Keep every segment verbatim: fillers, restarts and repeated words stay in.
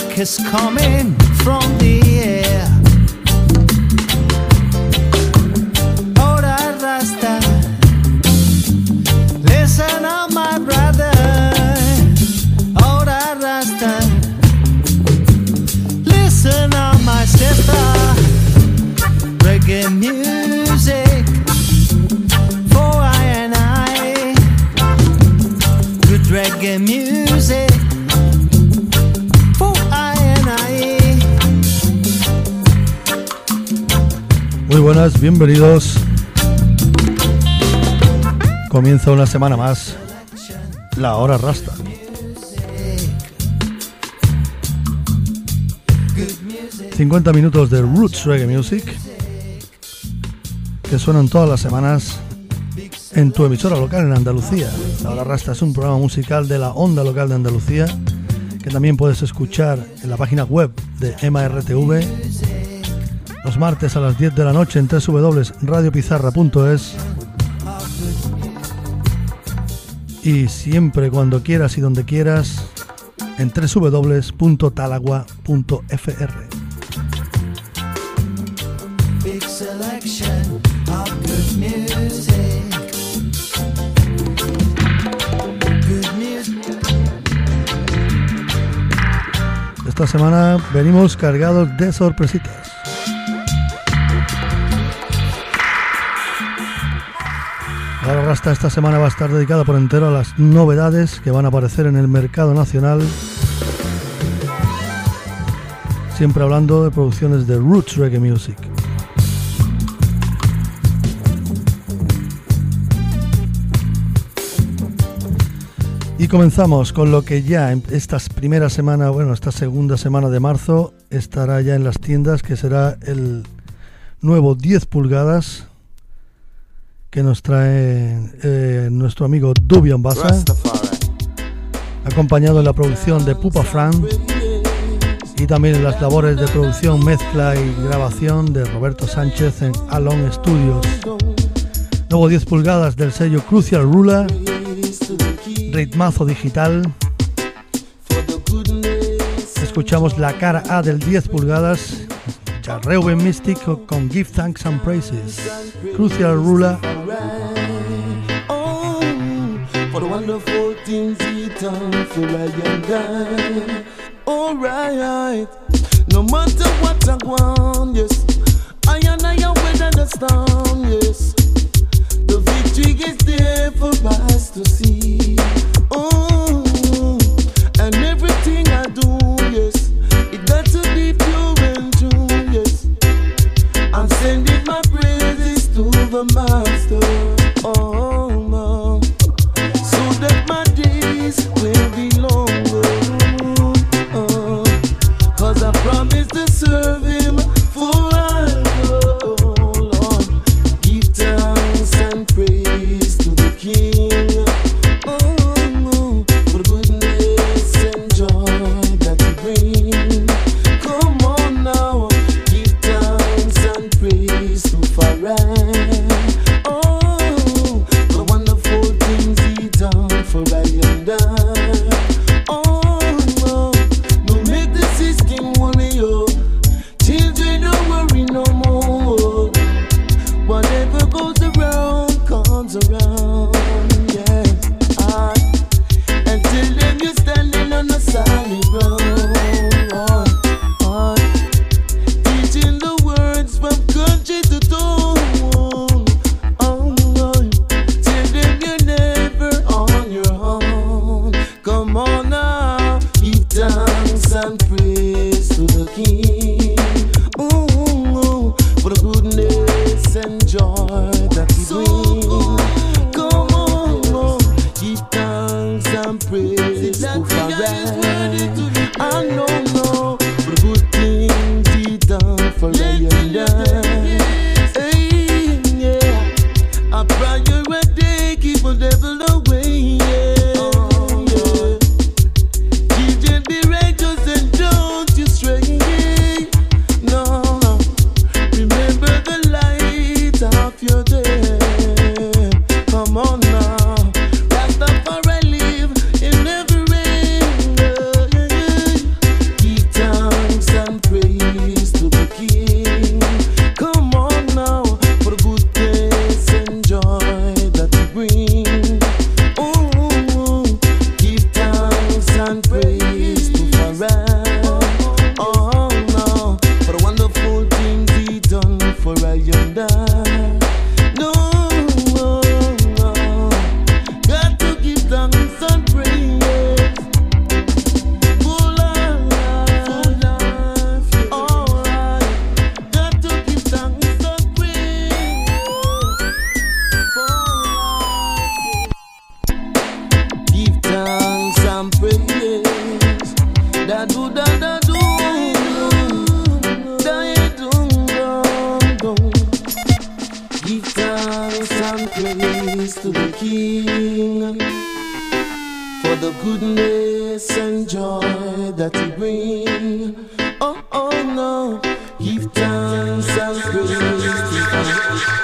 music is coming from the air. Ora Rasta, listen up my brother. Ora Rasta, listen up my sister. Reggae music for I and I. Good reggae music for I and I. Muy buenas, bienvenidos. Comienza una semana más la Hora Rasta. cincuenta minutos de Roots Reggae Music que suenan todas las semanas en tu emisora local en Andalucía. La Hora Rasta es un programa musical de la onda local de Andalucía que también puedes escuchar en la página web de M R T V los martes a las diez de la noche en doble u doble u doble u punto radio pizarra punto es y siempre cuando quieras y donde quieras en doble u doble u doble u punto talagua punto f r. Big selection of good music. Good music. Esta semana venimos cargados de sorpresitas. La Hora Rasta esta semana va a estar dedicada por entero a las novedades que van a aparecer en el mercado nacional. Siempre hablando de producciones de Roots Reggae Music. Y comenzamos con lo que ya en estas primeras semanas, bueno, esta segunda semana de marzo estará ya en las tiendas, que será el nuevo diez pulgadas que nos trae eh, nuestro amigo Dubian Bassa, acompañado en la producción de Pupa Fran y también en las labores de producción, mezcla y grabación de Roberto Sánchez en Alon Studios. Nuevo diez pulgadas del sello Crucial Ruler, ritmazo digital. Escuchamos la cara A del diez pulgadas, Reuben Mystic con Give Thanks and Praises. Crucial Ruler. Oh, for the wonderful things he done for I and I. All right, no matter what I want, yes, I and I are weather the storm, yes. The victory is there for us to see. Oh, and everything I do, yes, it got to be pure and true, yes. I'm sending my praises to the Master, oh, no, so that my days will be longer, oh, cause I promise to serve Him forever, oh, Lord. Give thanks and praise to the King, oh, for the goodness and joy that He brings. Come on now, give thanks and praise to Farai. Oh, the wonderful things He done for I and I. Oh, no make the system worry you. Children don't worry no more. Whatever goes around comes around. Yeah, I, until then you're standing on a solid ground. Oh, oh, teaching the words from country to tone. Oh, oh, till then you're never on your own. Come on now, give thanks and praise to the King. Ooh, for the goodness and joy that He brings. Come on, give thanks and praise to Farai. I know, no, for the good things He done for I and I. Hey, yeah, I pray you a day keep the devil away. Yeah, oh, yeah. Children be righteous and don't you stray. No, no, remember the light of your day. Come on now, Rastafari live in every and praise to Farah. Oh no, for the wonderful things He done for I and I. No, no, no, got to give thanks and praise. Full life, full life, yeah. Alright, got to give thanks and praise for life, yeah. Give thanks and praise. Da do da da do. Give thanks and praise to the King for the goodness and joy that He brings. Oh, oh no, give thanks and praise to God.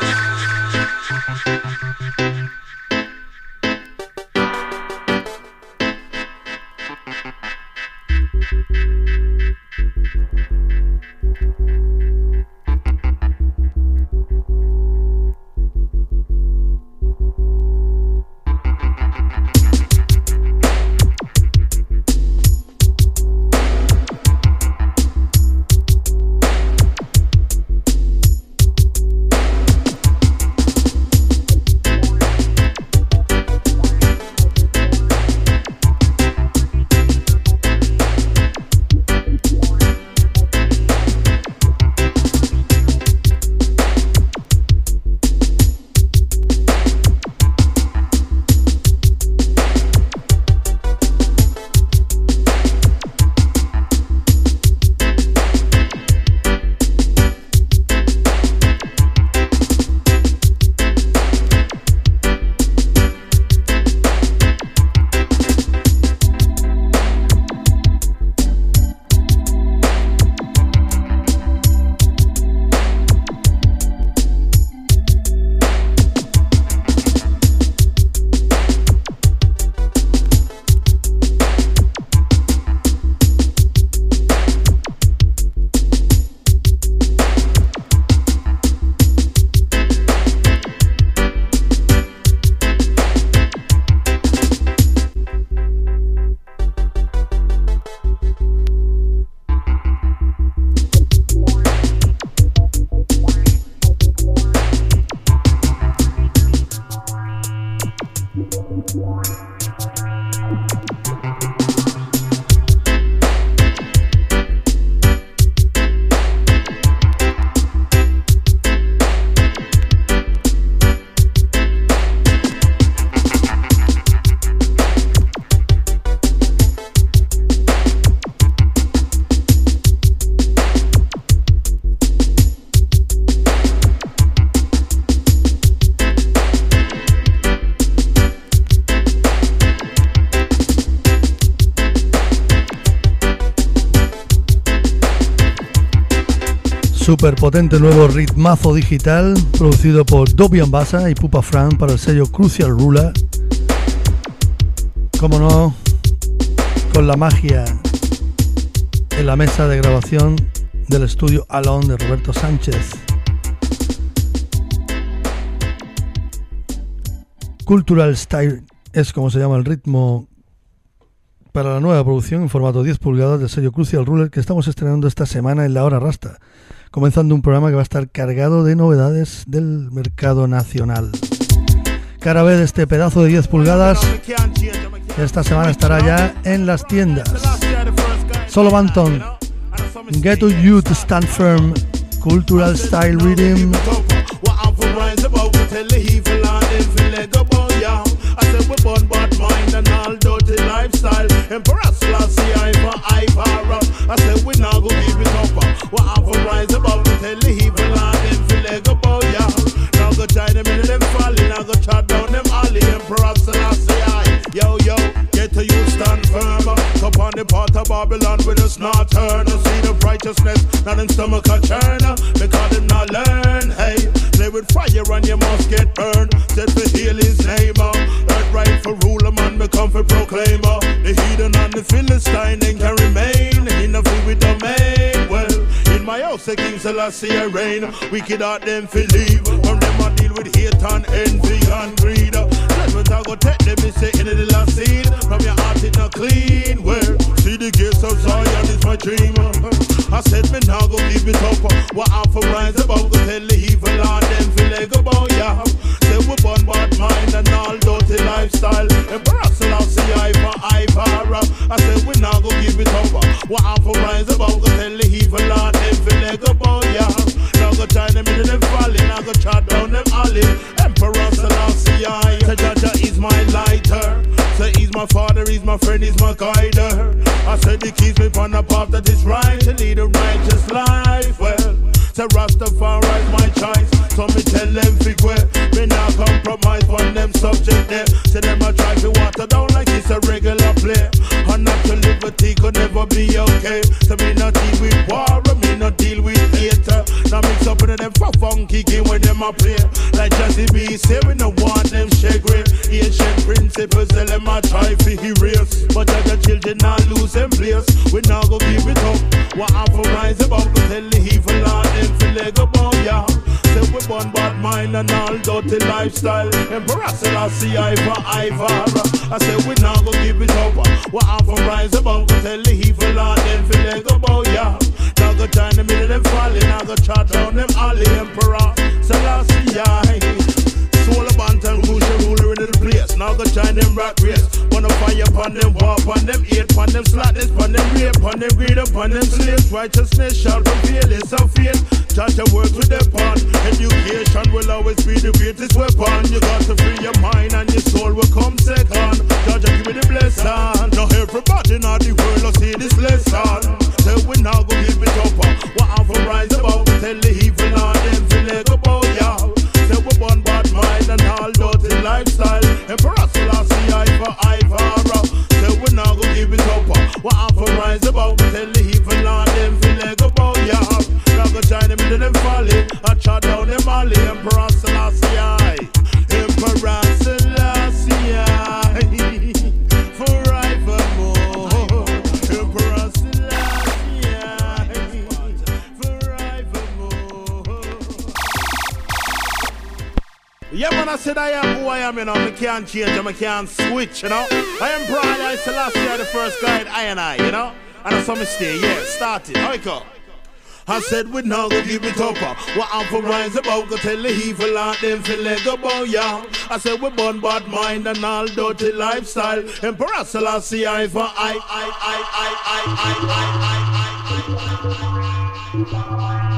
Super potente nuevo ritmazo digital producido por Dobby Ambassa y Pupa Fran para el sello Crucial Ruler. Como no, con la magia en la mesa de grabación del estudio Alone de Roberto Sánchez. Cultural Style es como se llama el ritmo para la nueva producción en formato diez pulgadas del sello Crucial Ruler que estamos estrenando esta semana en La Hora Rasta, comenzando un programa que va a estar cargado de novedades del mercado nacional. Cara B de este pedazo de diez pulgadas esta semana estará ya en las tiendas. Solo Banton, Get to You to Stand Firm, Cultural Style Rhythm. I said we born bad mind and all dirty lifestyle. Emperor Selassie, I for I for I said we now go give it up. What I for rise above to tell the evil and them feel like a bow, yeah. Now go try them in them falling, now go chop down them alley. Emperor Selassie, I, yo yo, get to you stand firm. Up on the part of Babylon with us not turn. See the righteousness, now them stomach a churn. Because them not learn, hey. Play with fire and you must get burned. Set to heal his neighbor. Earth right for ruler man become for proclaimer. The heathen and the Philistine then can remain in the field with domain. Well, in my house the King Selassie I reign. Wicked heart them feel leave. From them I deal with hate and envy and greed. Let me go take them me say in the last seed. From your heart it not clean. Well, dream. I said me now go give it up. What I for rise above go tell the evil and them feel like about ya. Say we born bad mind and all dirty lifestyle. Emperor Selassie I for I for I said we now go give it up. What I for rise above go tell the evil and them feel like about ya. Now go tie them in them folly. Now go chat down them alley. Emperor Selassie I. Say Jaja is my lighter. Say he's my father, he's my friend, he's my guider. I said he keeps me on the path that is right to lead a righteous life. Well, say Rastafari's my choice, so me tell them fig way. Me not compromise on them subject there. Say them I try to water down like it's a regular play. Unnatural liberty could never be okay. So me not deal with war, me not deal with hater. Now mix up with them for funky game when them a play. Like Jazzy B say we no want them shake grave. Ancient principles tell them I try to erase. But other children not lose them place. We now go give it up. What I for rise above go tell the evil and them feel like about ya. Say we born bad mind and all dirty lifestyle. Emperor Selassie I for I for I say we now go give it up. What I for rise above go tell the evil and them feel like about ya. Now go join them in them folly. Now go chat down them alley. Emperor Selassie I. Soul band and crucial ruler in the place. Now go join them rat race. Wanna fire upon them, war upon them, hate upon them, slackness upon them, rape upon them, greed upon them, slaves. Righteousness shall prevail, it's a faith. Judge your work with the pawn. Education will always be the greatest weapon. You got to free your mind and your soul will come second. Judge, give me the blessing. Now everybody in the world will see this lesson. Say we now go give it up. What I'm for rise about, tell the evil and them feel like about y'all. Say we born bad mind and all dirty lifestyle. Emperor Selassie I for I for say we now go give it up. What I'm for rise about, tell the evil and them feel like about y'all. Now go join them in them folly. I chat down them alley. Emperor Selassie I. Emperor Selassie I. Forevermore. Emperor Selassie I. Forevermore. Yeah, man, I said I am who I am, you know. I can't change, I can't switch, you know. I am Emperor Haile Selassie, the first guide, I and I, you know. And I saw me stay, yeah, started. How it go? I said we now go give it up. What I'm for rise about go tell the evil and them feel like about ya. I said we born bad mind and all dirty lifestyle. Emperor Selassie I for I I I I I I I I I I.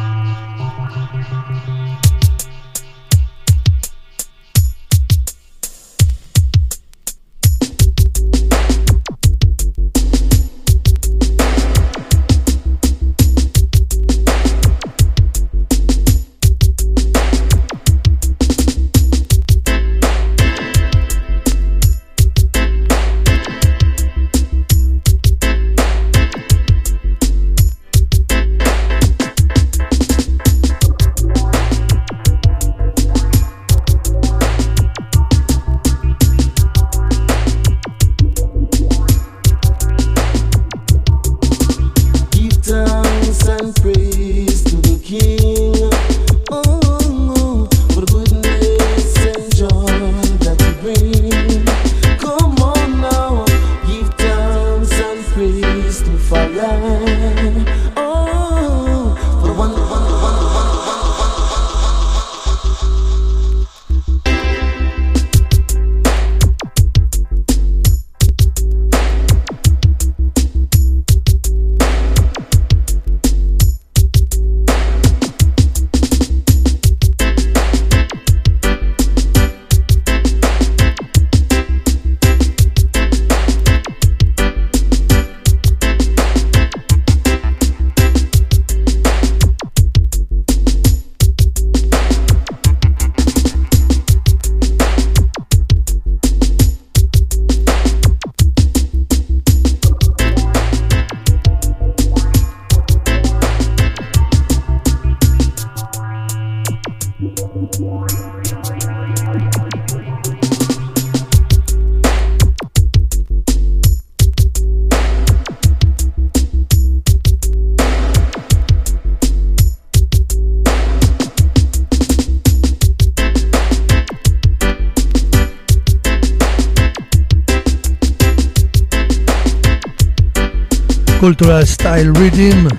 Cultural Style Rhythm,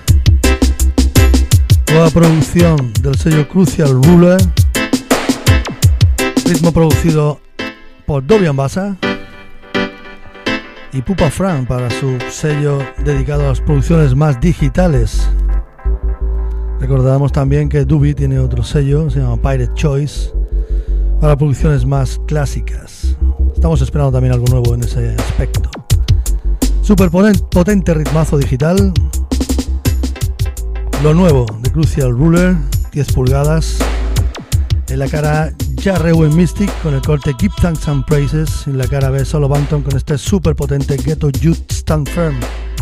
nueva producción del sello Crucial Ruler, ritmo producido por Dobian Bassa y Pupa Fran para su sello dedicado a las producciones más digitales. Recordamos también que Dubi tiene otro sello, se llama Pirate Choice, para producciones más clásicas. Estamos esperando también algo nuevo en ese aspecto. Super potente ritmazo digital. Lo nuevo de Crucial Ruler, diez pulgadas. En la cara Ya Rewen Mystic con el corte Give Thanks and Praises. En la cara B Solo Banton con este super potente Ghetto Youth Stand Firm.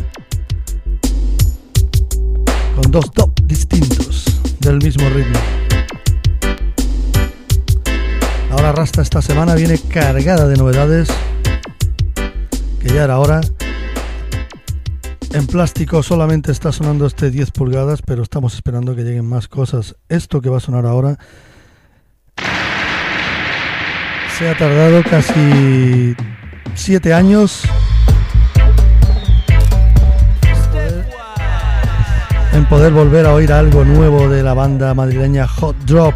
Con dos top distintos del mismo ritmo. La hora rasta esta semana viene cargada de novedades, que ya era hora. En plástico solamente está sonando este diez pulgadas, pero estamos esperando que lleguen más cosas. Esto que va a sonar ahora se ha tardado casi siete años en poder volver a oír algo nuevo de la banda madrileña Hot Drop.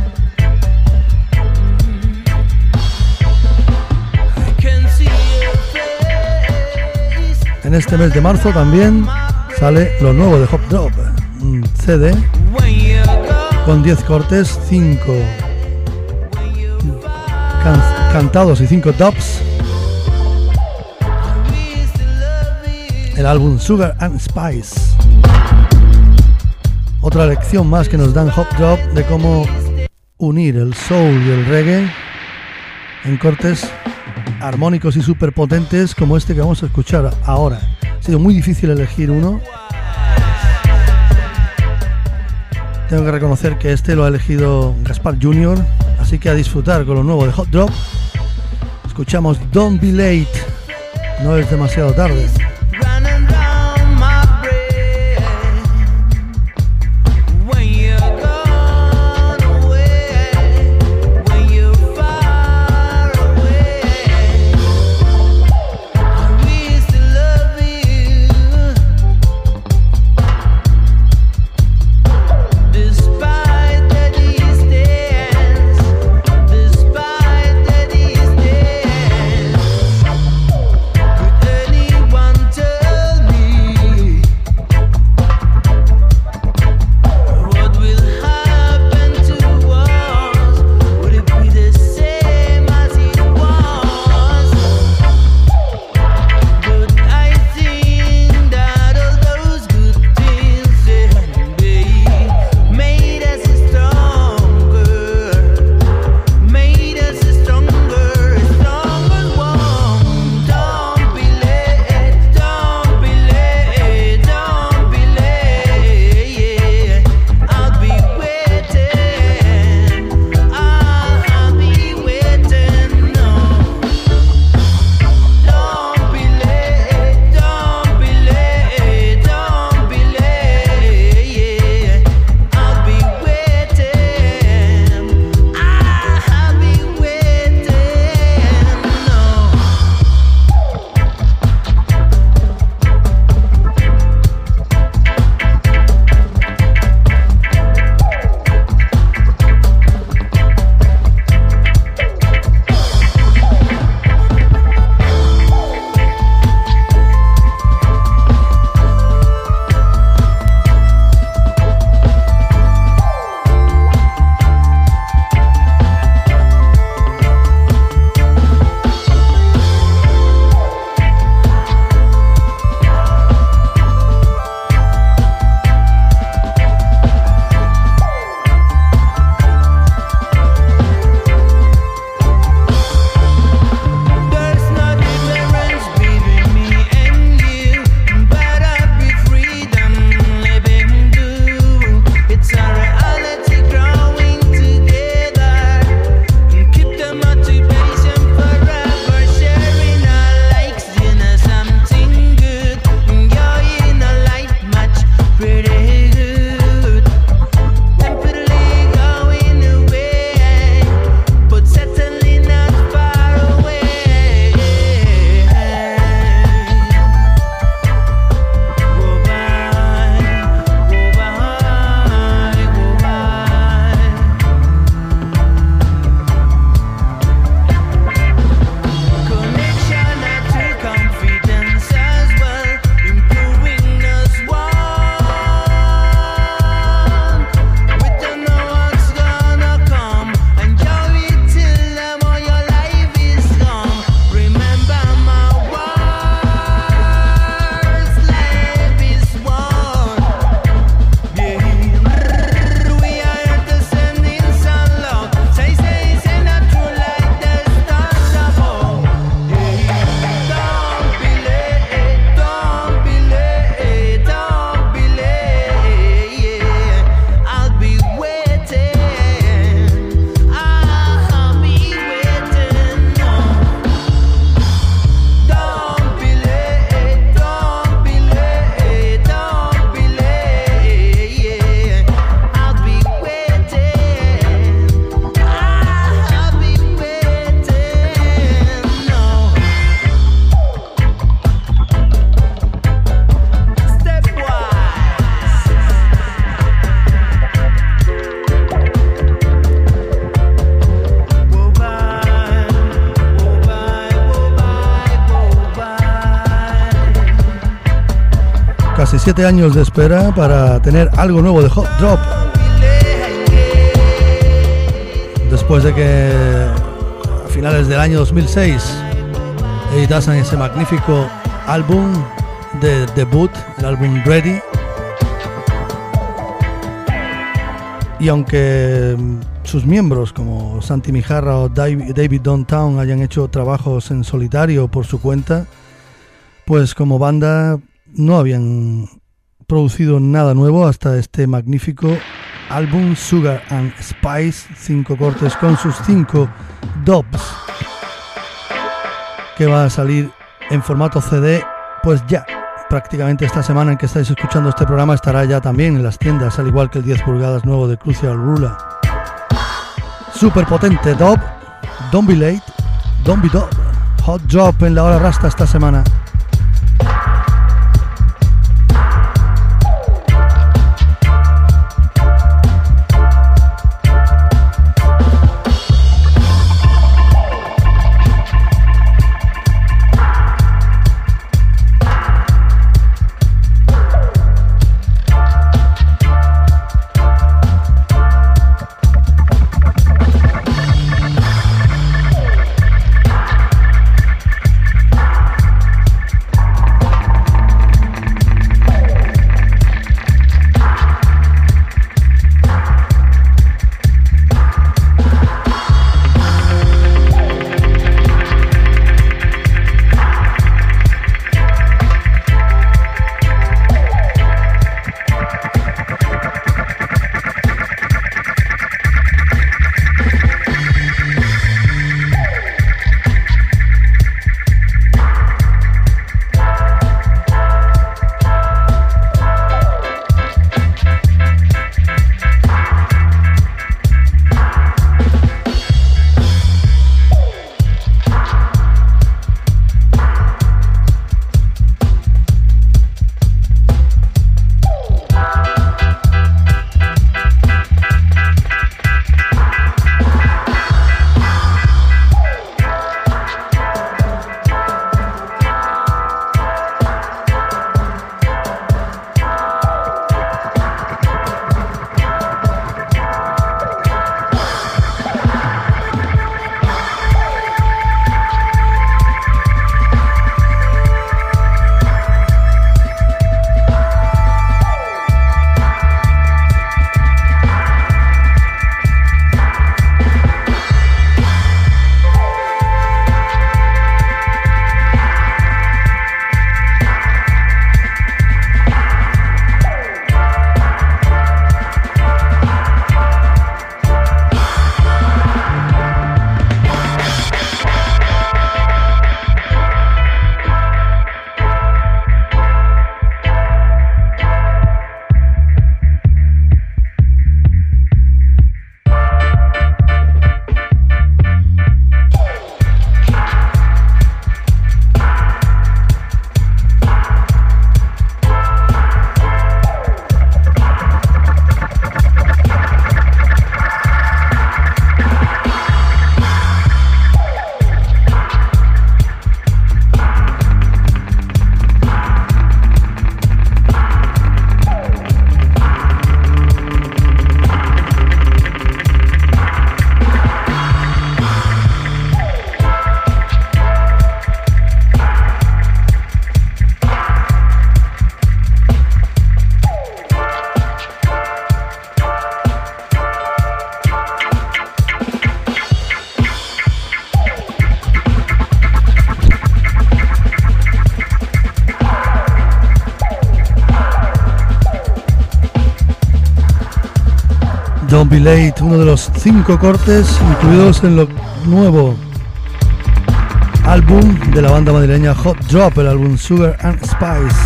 En este mes de marzo también sale lo nuevo de Hot Drop, un C D con diez cortes, cinco can cantados y cinco dubs. El álbum Sugar and Spice. Otra lección más que nos dan Hot Drop de cómo unir el soul y el reggae en cortes armónicos y super potentes como este que vamos a escuchar ahora. Ha sido muy difícil elegir uno. Tengo que reconocer que este lo ha elegido Gaspar junior, así que a disfrutar con lo nuevo de Hot Drop. Escuchamos Don't Be Late, no es demasiado tarde. One Casi siete años de espera para tener algo nuevo de Hot Drop. Después de que a finales del año dos mil seis editasen ese magnífico álbum de debut, el álbum Ready. Y aunque sus miembros como Santi Mijarra o David Downtown hayan hecho trabajos en solitario por su cuenta, pues como banda no habían producido nada nuevo hasta este magnífico álbum Sugar and Spice, cinco cortes con sus cinco dubs, que va a salir en formato C D, pues ya prácticamente esta semana en que estáis escuchando este programa estará ya también en las tiendas, al igual que el diez pulgadas nuevo de Crucial Ruler. Super potente dub, Don't Be Late, Don't Be Dub, Hot Drop en la hora rasta esta semana. Don't Be Late, uno de los cinco cortes incluidos en lo nuevo álbum de la banda madrileña Hot Drop, el álbum Sugar and Spice.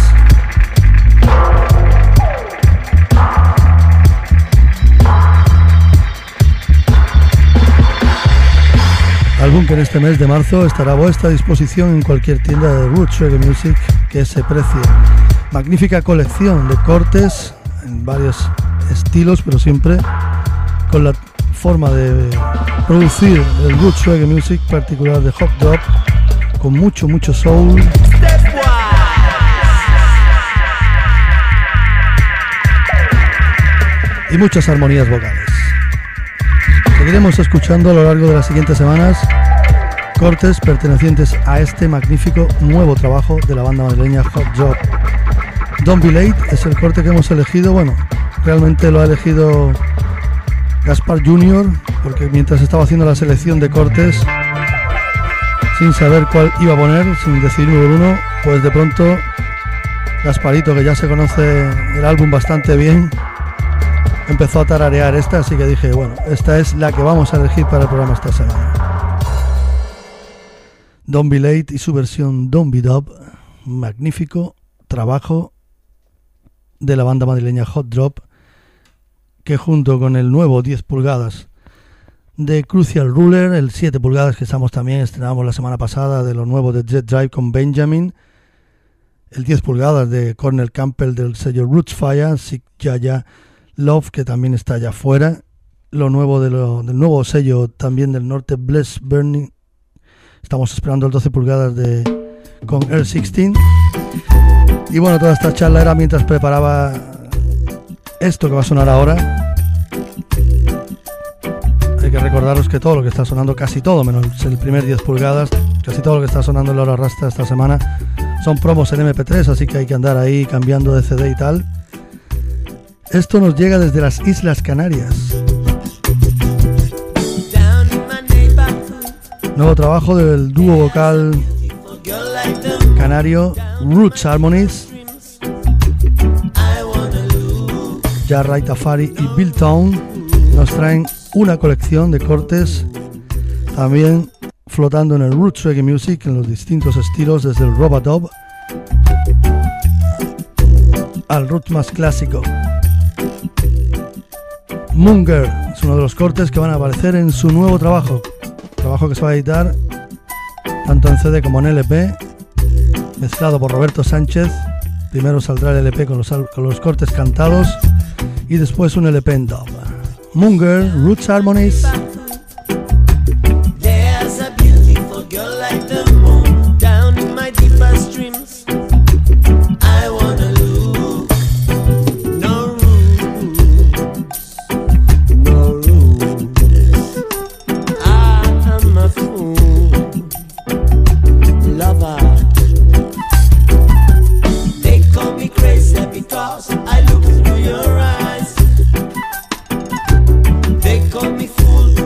Álbum que en este mes de marzo estará a vuestra disposición en cualquier tienda de Roots Reggae Music que se precie. Magnífica colección de cortes en varios estilos, pero siempre con la forma de producir el Roots Reggae Music particular de Hot Drop, con mucho, mucho soul. y muchas armonías vocales. Seguiremos escuchando a lo largo de las siguientes semanas cortes pertenecientes a este magnífico nuevo trabajo de la banda madrileña Hot Job. Don't Be Late es el corte que hemos elegido. Bueno, realmente lo ha elegido Gaspar junior, porque mientras estaba haciendo la selección de cortes, sin saber cuál iba a poner, sin decidir uno por uno, pues de pronto Gasparito, que ya se conoce el álbum bastante bien, empezó a tararear esta, así que dije, bueno, esta es la que vamos a elegir para el programa esta semana. Don't Be Late y su versión Don't Be Dub, magnífico trabajo de la banda madrileña Hot Drop, que junto con el nuevo diez pulgadas de Crucial Ruler, el siete pulgadas que estamos también, estrenamos la semana pasada de lo nuevo de Jet Drive con Benjamin, el diez pulgadas de Cornel Campbell del sello Roots Fire, Sick Yaya Love, que también está allá afuera, lo nuevo de lo, del nuevo sello también del norte, Bless Burning. Estamos esperando el doce pulgadas de con Air dieciséis. Y bueno, toda esta charla era mientras preparaba esto que va a sonar ahora. Hay que recordaros que todo lo que está sonando, casi todo, menos el primer diez pulgadas, casi todo lo que está sonando en la hora rasta esta semana son promos en eme pe tres, así que hay que andar ahí cambiando de ce de y tal. Esto nos llega desde las Islas Canarias. Nuevo trabajo del dúo vocal canario Roots Harmonies. Jarray Tafari y Bill Town nos traen una colección de cortes también flotando en el Roots Reggae Music en los distintos estilos, desde el Robadub al Roots más clásico. Munger es uno de los cortes que van a aparecer en su nuevo trabajo, trabajo que se va a editar tanto en ce de como en ele pe, mezclado por Roberto Sánchez. Primero saldrá el ele pe con los, con los cortes cantados y después un ele pe en dub. Munger, Roots Harmonies. I look through your eyes. They call me fool.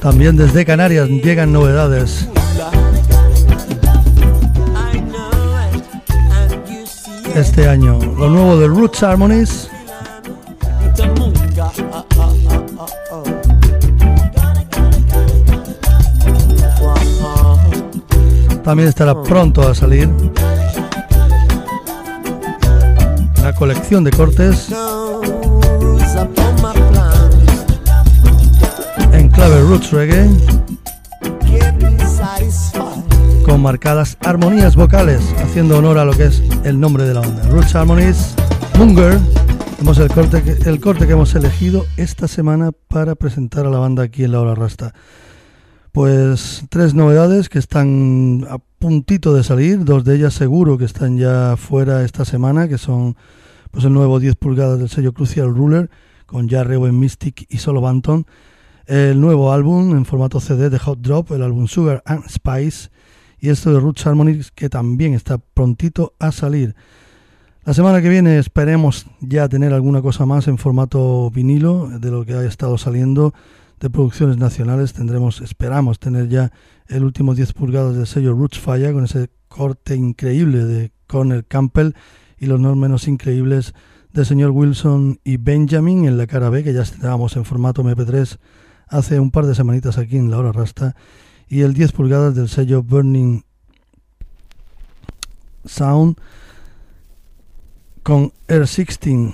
También desde Canarias llegan novedades. Este año, lo nuevo de Roots Harmonies. También estará pronto a salir la colección de cortes en clave Roots Reggae, con marcadas armonías vocales, haciendo honor a lo que es el nombre de la onda. Roots Harmonies, Munger. Hemos el corte, que, el corte que hemos elegido esta semana para presentar a la banda aquí en La Hora Rasta. Pues tres novedades que están a puntito de salir, dos de ellas seguro que están ya fuera esta semana, que son pues el nuevo diez pulgadas del sello Crucial Ruler, con Jarre, Owen Mystic y Solo Banton, el nuevo álbum en formato C D de Hot Drop, el álbum Sugar and Spice, y esto de Roots Harmonies, que también está prontito a salir. La semana que viene esperemos ya tener alguna cosa más en formato vinilo de lo que ha estado saliendo de producciones nacionales. Tendremos, esperamos tener ya el último diez pulgadas del sello Roots Falla, con ese corte increíble de Cornel Campbell y los no menos increíbles de señor Wilson y Benjamin en la cara B, que ya estrenamos en formato eme pe tres hace un par de semanitas aquí en La Hora Rasta, y el diez pulgadas del sello Burning Sound con R dieciséis.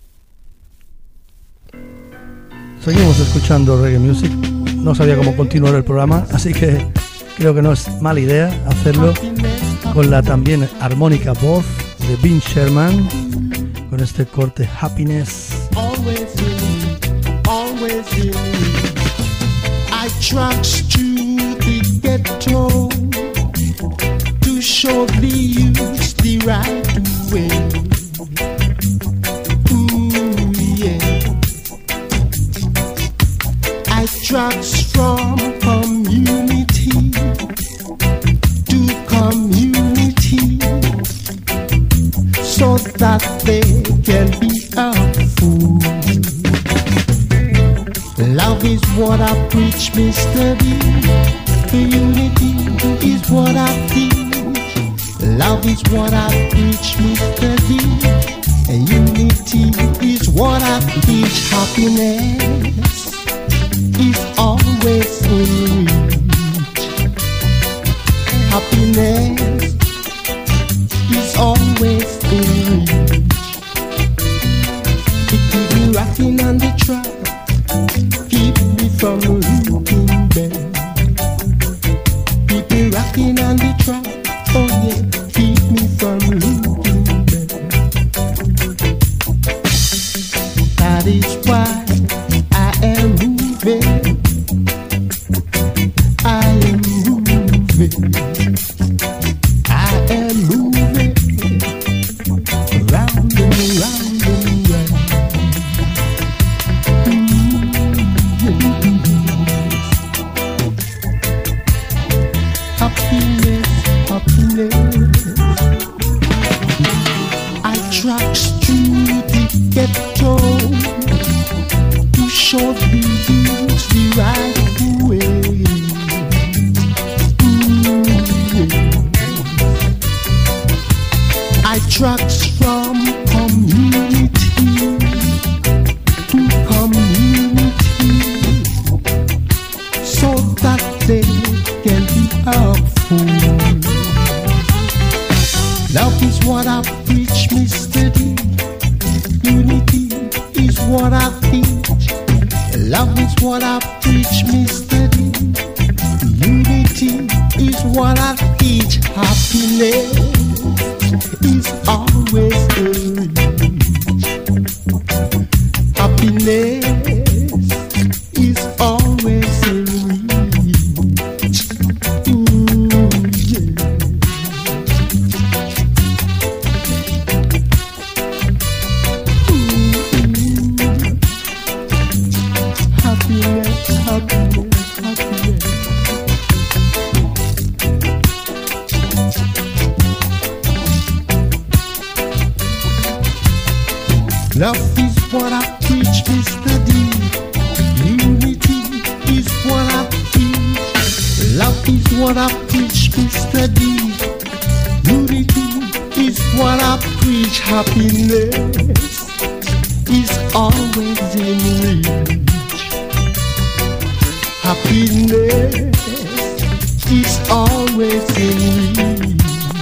Seguimos escuchando reggae music. No sabía cómo continuar el programa, así que creo que no es mala idea hacerlo con la también armónica voz de Vin Sherman, con este corte Happiness. Always in, always in. I tracks to the ghetto to surely use the right way. Ooh, yeah. I tracks from community to community, so that they can be helpful. Love is what I preach, Mister D. Unity is what I teach. Love is what I preach, Mister D. Unity is what I teach. Happiness is always in reach. Happiness is always in reach. Keep me rocking on the track, keep me from looking back. Keep me rocking on the track, oh yeah, keep me from looking back. That is why I am moving, I am moving, I am moving round and round and round. Happiness, happiness. I tracks to the ghetto to show the youth the right way. I tracks from community to community, so that they can be helpful. Love is what I preach, Mister D. Unity is what I teach. Love is what I preach, Mister D. Unity is what I teach. Happiness is always in reach. Happiness is always in reach. Ooh, yeah. Ooh, happiness, happiness, happiness. Love is what I preach, Mister D. Unity is what I is what I preach, Mister D. Unity is what I preach. Happiness is always in reach. Happiness is always in reach.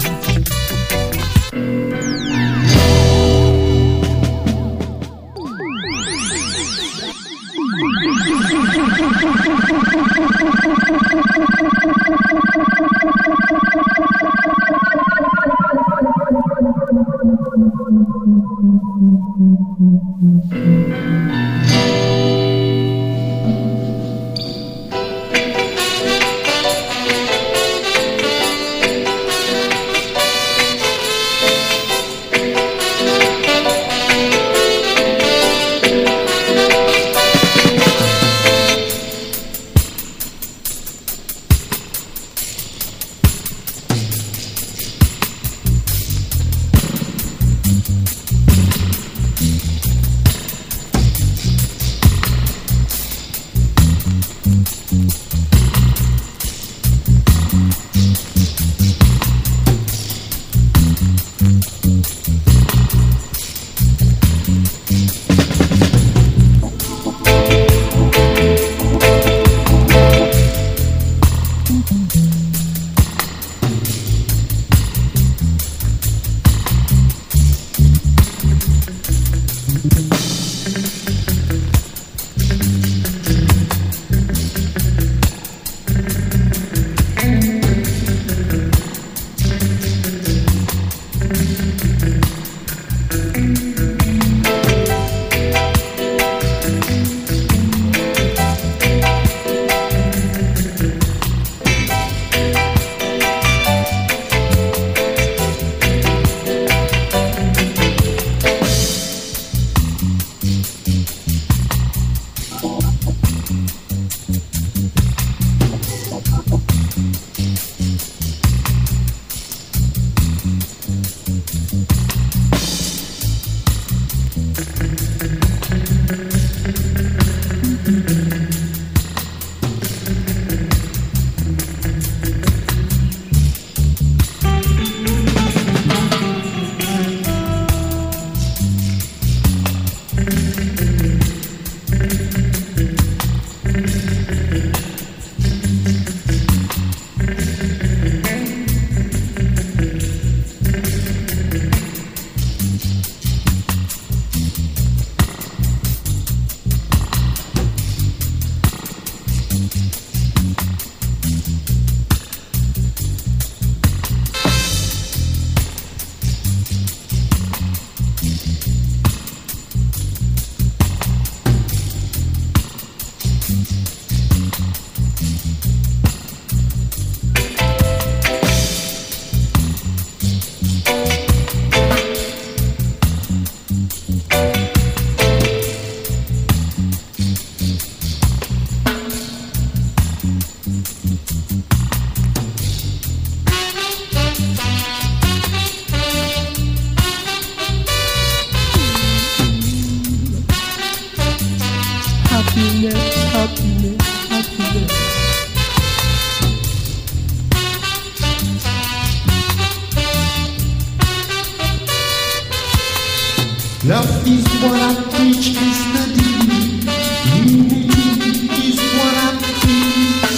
Love is what I preach, Mister D. Unity is what I preach.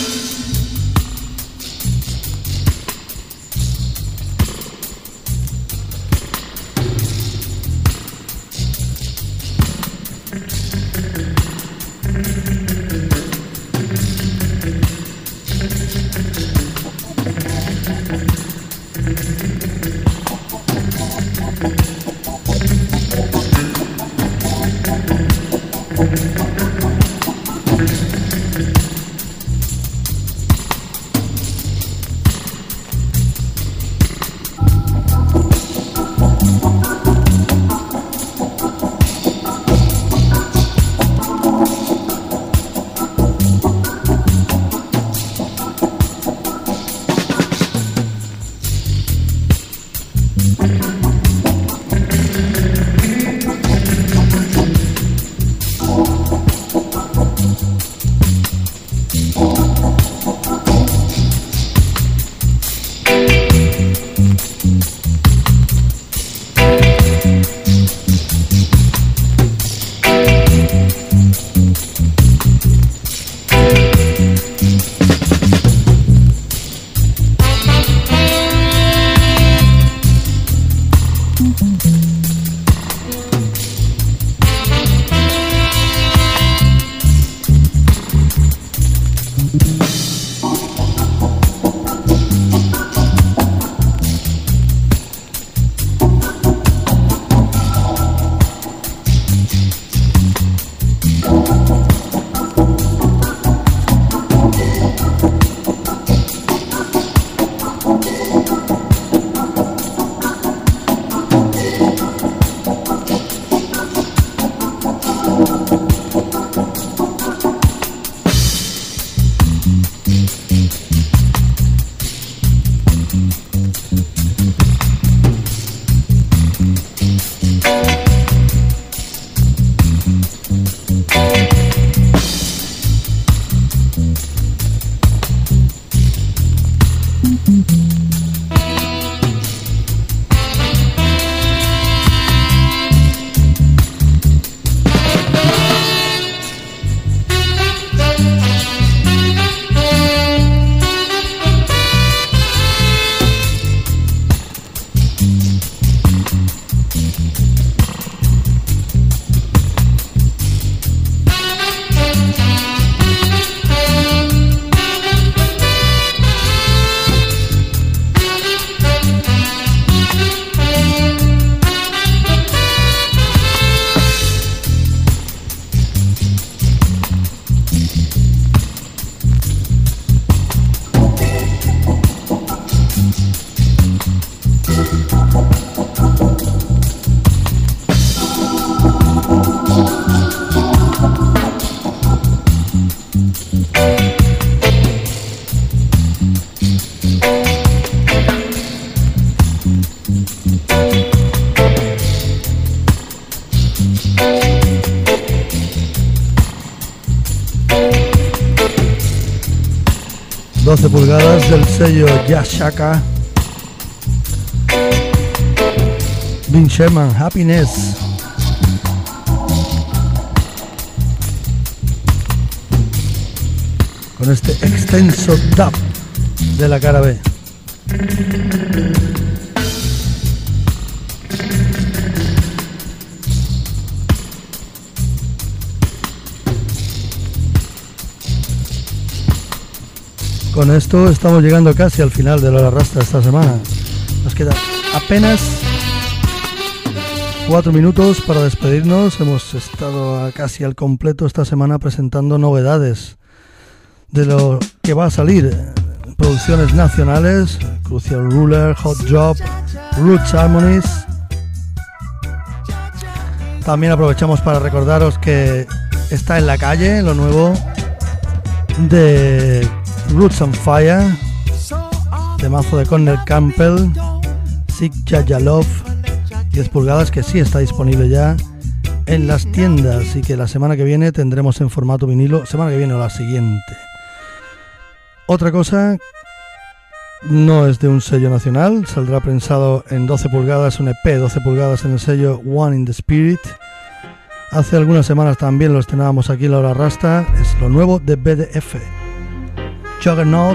doce pulgadas del sello Yashaka. Vin Sherman, Happiness. Con este extenso dub de la cara B. Con esto estamos llegando casi al final de la hora rastra esta semana. Nos queda apenas cuatro minutos para despedirnos. Hemos estado casi al completo esta semana presentando novedades de lo que va a salir. Producciones nacionales: Crucial Ruler, Hot Drop, Roots Harmonies. También aprovechamos para recordaros que está en la calle lo nuevo de Roots on Fire, de mazo de Cornel Campbell, Sig Jajalov, diez pulgadas, que sí está disponible ya en las tiendas y que la semana que viene tendremos en formato vinilo, semana que viene o la siguiente. Otra cosa, no es de un sello nacional, saldrá prensado en doce pulgadas, un E P doce pulgadas en el sello One in the Spirit. Hace algunas semanas también lo estrenábamos aquí en la hora rasta, es lo nuevo de B D F, Juggernaut,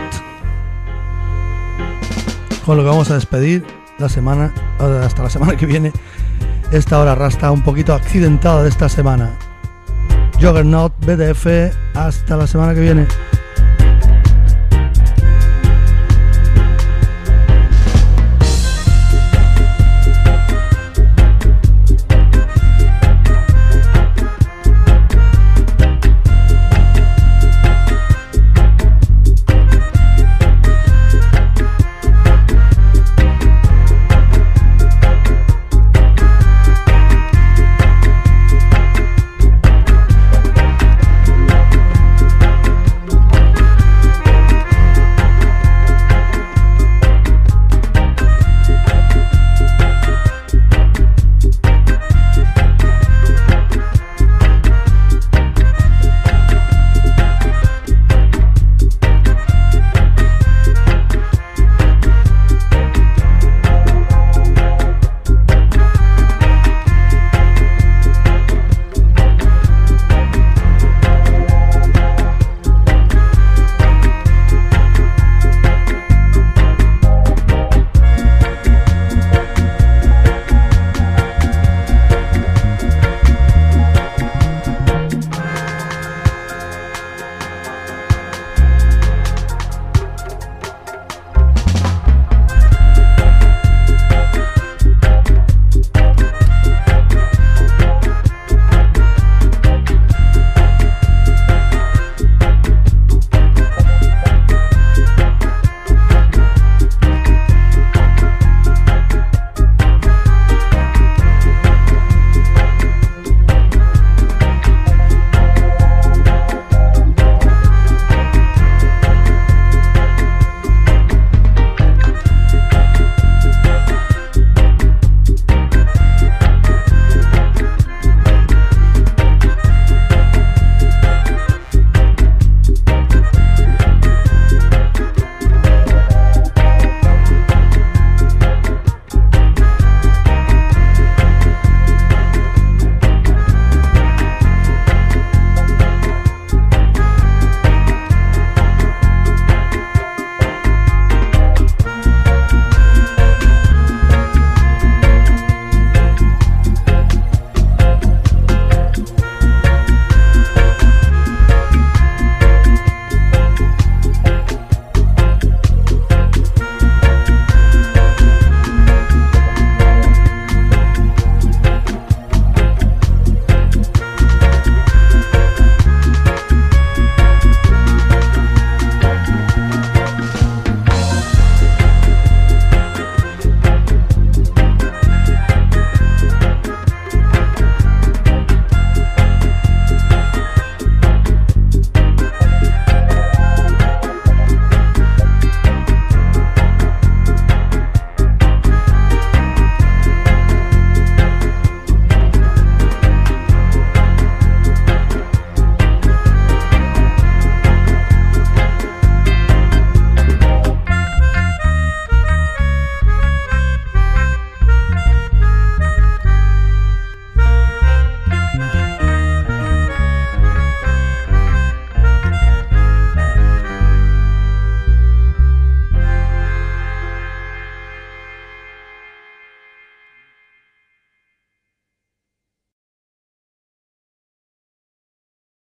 con lo que vamos a despedir la semana, hasta la semana que viene, esta hora rasta un poquito accidentada de esta semana. Juggernaut, B D F, hasta la semana que viene.